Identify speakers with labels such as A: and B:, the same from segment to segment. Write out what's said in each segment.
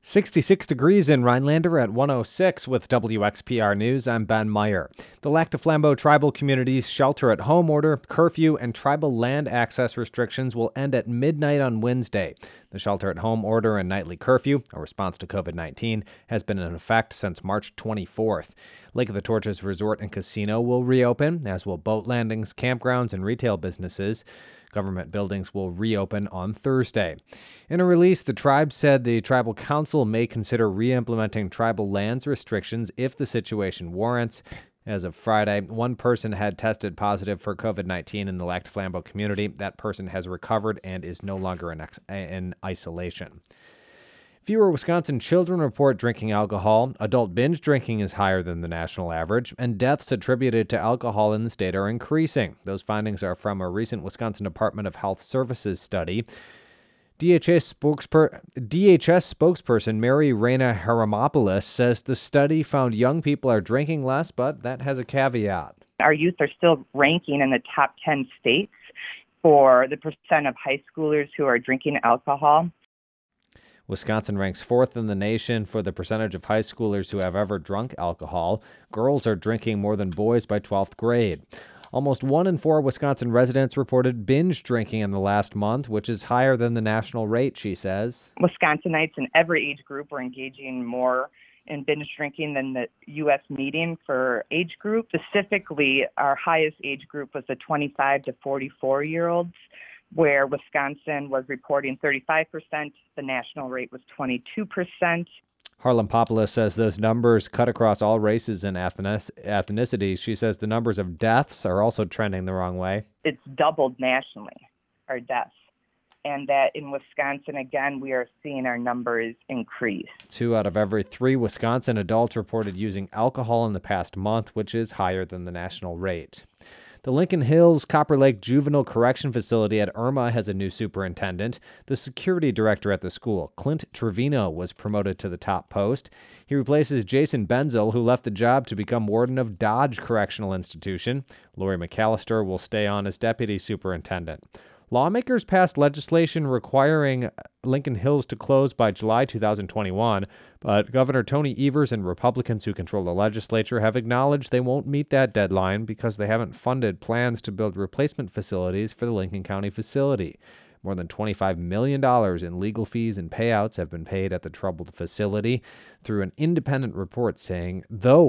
A: 66 degrees in Rhinelander at 106 with WXPR News. I'm Ben Meyer. The Lac du Flambeau tribal community's shelter-at-home order, curfew, and tribal land access restrictions will end at midnight on Wednesday. The shelter-at-home order and nightly curfew, a response to COVID-19, has been in effect since March 24th. Lake of the Torches Resort and Casino will reopen, as will boat landings, campgrounds, and retail businesses. Government buildings will reopen on Thursday. In a release, the tribe said the tribal council may consider re-implementing tribal lands restrictions if the situation warrants. As of Friday, one person had tested positive for COVID-19 in the Lac du Flambeau community. That person has recovered and is no longer in isolation. Fewer Wisconsin children report drinking alcohol. Adult binge drinking is higher than the national average, and deaths attributed to alcohol in the state are increasing. Those findings are from a recent Wisconsin Department of Health Services study. DHS spokesperson Mary Reina Haramopoulos says the study found young people are drinking less, but that has a caveat.
B: Our youth are still ranking in the top 10 states for the percent of high schoolers who are drinking alcohol.
A: Wisconsin ranks fourth in the nation for the percentage of high schoolers who have ever drunk alcohol. Girls are drinking more than boys by 12th grade. Almost 1 in 4 Wisconsin residents reported binge drinking in the last month, which is higher than the national rate, she says.
B: Wisconsinites in every age group are engaging more in binge drinking than the U.S. median for age group. Specifically, our highest age group was the 25 to 44-year-olds, where Wisconsin was reporting 35%. The national rate was 22%.
A: Harlan Popoulos says those numbers cut across all races and ethnicities. She says the numbers of deaths are also trending the wrong way.
B: It's doubled nationally, our deaths. And that in Wisconsin, again, we are seeing our numbers increase.
A: 2 out of every 3 Wisconsin adults reported using alcohol in the past month, which is higher than the national rate. The Lincoln Hills Copper Lake Juvenile Correction Facility at Irma has a new superintendent. The security director at the school, Clint Trevino, was promoted to the top post. He replaces Jason Benzel, who left the job to become warden of Dodge Correctional Institution. Lori McAllister will stay on as deputy superintendent. Lawmakers passed legislation requiring Lincoln Hills to close by July 2021, but Governor Tony Evers and Republicans who control the legislature have acknowledged they won't meet that deadline because they haven't funded plans to build replacement facilities for the Lincoln County facility. More than $25 million in legal fees and payouts have been paid at the troubled facility through an independent report saying,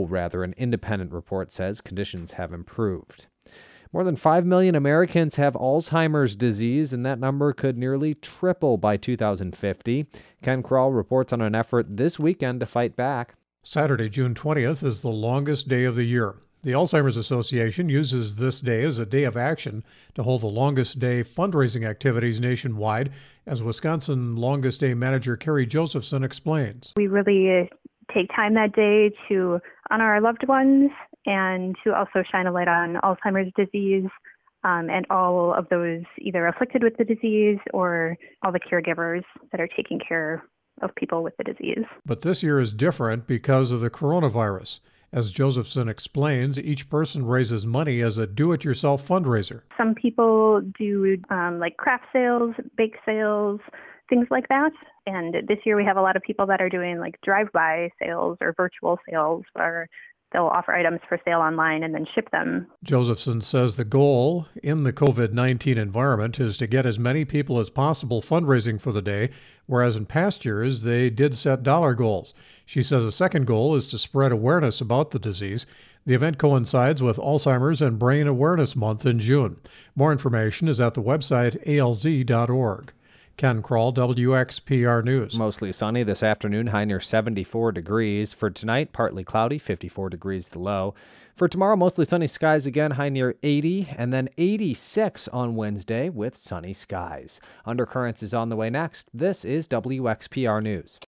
A: an independent report says conditions have improved. More than 5 million Americans have Alzheimer's disease, and that number could nearly triple by 2050. Ken Kroll reports on an effort this weekend to fight back.
C: Saturday, June 20th, is the longest day of the year. The Alzheimer's Association uses this day as a day of action to hold the longest day fundraising activities nationwide, as Wisconsin Longest Day manager Carrie Josephson explains.
D: We really take time that day to honor our loved ones and to also shine a light on Alzheimer's disease and all of those either afflicted with the disease or all the caregivers that are taking care of people with the disease.
C: But this year is different because of the coronavirus. As Josephson explains, each person raises money as a do-it-yourself fundraiser.
D: Some people do like craft sales, bake sales, things like that. And this year we have a lot of people that are doing like drive-by sales or virtual sales where they'll offer items for sale online and then ship them.
C: Josephson says the goal in the COVID-19 environment is to get as many people as possible fundraising for the day, whereas in past years they did set dollar goals. She says a second goal is to spread awareness about the disease. The event coincides with Alzheimer's and Brain Awareness Month in June. More information is at the website alz.org. Ken Kroll, WXPR News.
A: Mostly sunny this afternoon, high near 74 degrees. For tonight, partly cloudy, 54 degrees the low. For tomorrow, mostly sunny skies again, high near 80, and then 86 on Wednesday with sunny skies. Undercurrents is on the way next. This is WXPR News.